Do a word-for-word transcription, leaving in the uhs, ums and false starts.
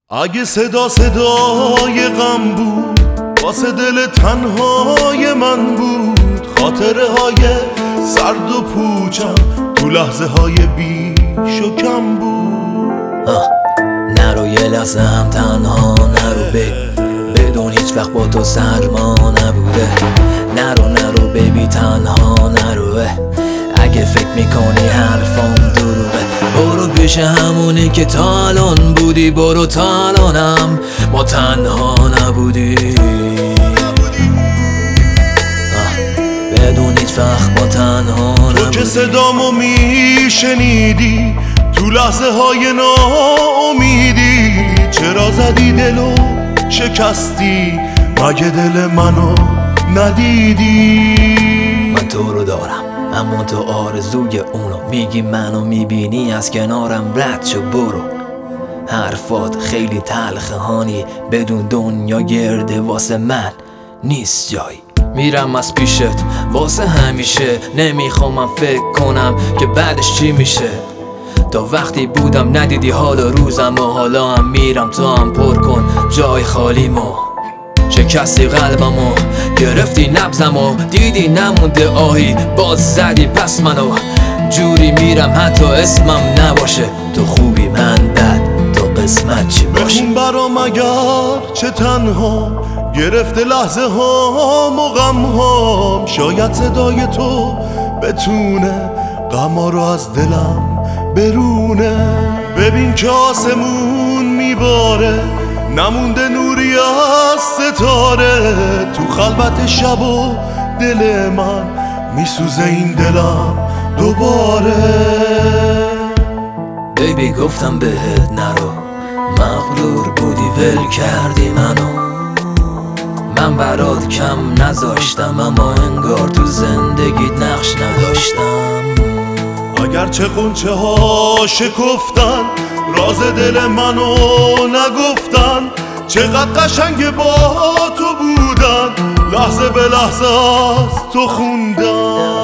اگه صدا صدای غم بود واسه دل تنهای من بود، خاطره های سرد و پوچم تو لحظه های بیش و کم بود. نرو یه لحظه هم تنها نرو بی بدون هیچ وقت با تو سرما نبوده. نرو نرو بیبی تنها نرو، اگه فکر میکنی حرفام دروغه. برو پیش همونی که تا الان بودی، برو تا الانم ما تنها نبودی. بدون هیچ وقت ما تنها نبودی. تو که صدامو میشنیدی تو لحظه های ناامیدی، چرا زدی دلو شکستی مگه دل منو ندیدی؟ من تو رو دارم اما تو آرزوی اونو میگی، منو میبینی از کنارم رد شو برو. حرفات خیلی تلخه هانی، بدون دنیا گرده واسه من نیست جایی. میرم از پیشت واسه همیشه، نمیخوام من فکر کنم که بعدش چی میشه. تا وقتی بودم ندیدی حال روزم و حالا هم میرم تو هم پر کن جای خالیمو. شکستی قلبمو گرفتی نبضمو، دیدی نمونده آهی باز زدی پس منو. جوری میرم حتی اسمم نباشه، تو خوبی من بد تو قسمت چی باشه. بخون برام اگر چه تنها گرفته لحظه هام و غم هام، شاید صدای تو بتونه غما رو از دلم برونه. ببین که آسمون میباره نمونده نوری از ستاره، تو خلوت شب و دل من میسوزه این دلم دوباره. بیبی گفتم بهت نرو، مغرور بودی ول کردی منو. من برات کم نذاشتم اما انگار تو زندگیت نقش نداشتم. اگرچه قنچه ها شکفتن راز دل منو نگفتن، چقدر قشنگ با تو بودن لحظه به لحظه از تو خوندن.